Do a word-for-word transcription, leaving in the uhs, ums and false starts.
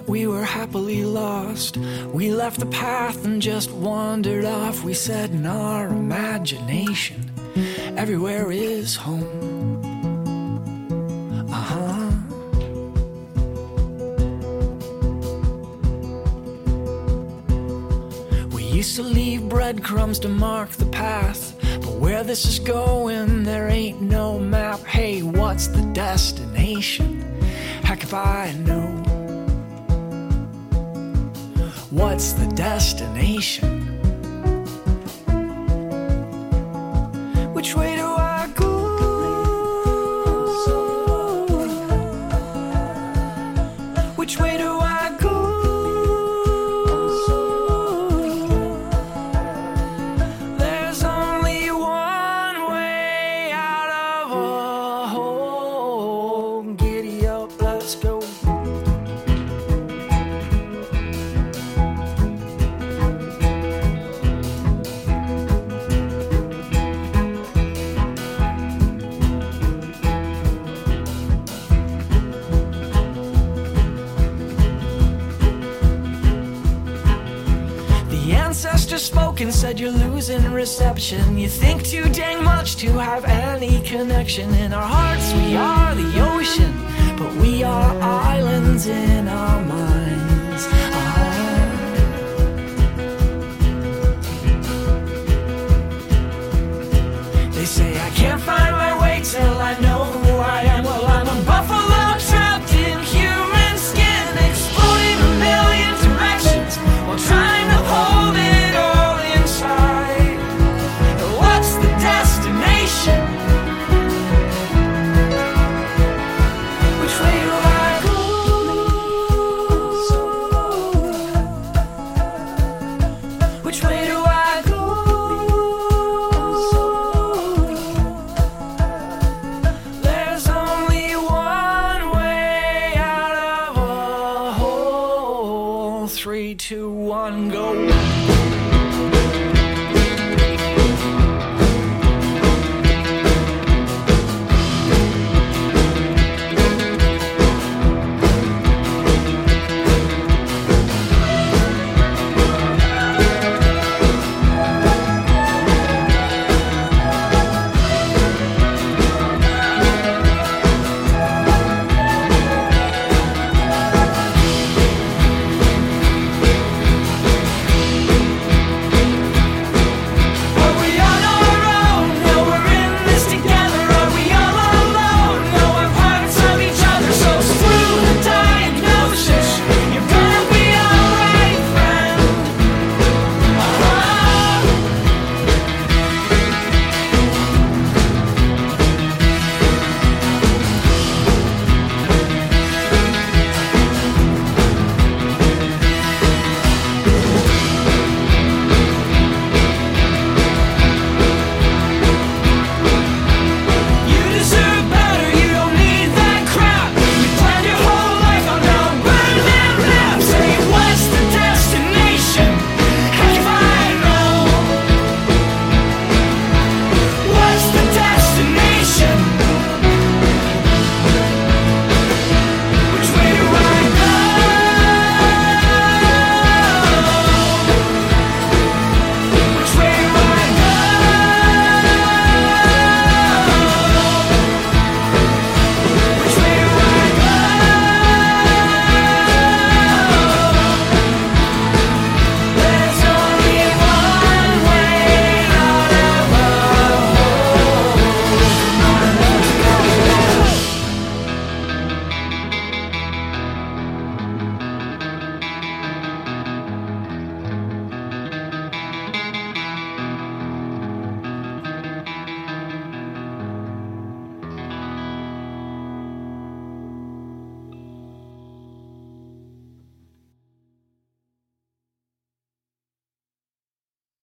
that we were happily lost. We left the path and just wandered off. We said in our imagination, everywhere is home. Uh-huh. We used to leave breadcrumbs to mark the path, but where this is going, there ain't no map. Hey, what's the destination? Heck if I know. What's the destination? Which way do I go? Which way do I go? There's only one way out of a hole. Giddy up, let's go. Ancestors spoke and said you're losing reception. You think too dang much to have any connection. In our hearts we are the ocean, but we are islands in our minds. Ah. They say I can't find my way till I know who I am. Well, I'm a buffalo trapped in human skin, exploding a million directions while trying to hold it. Three, two, one, go.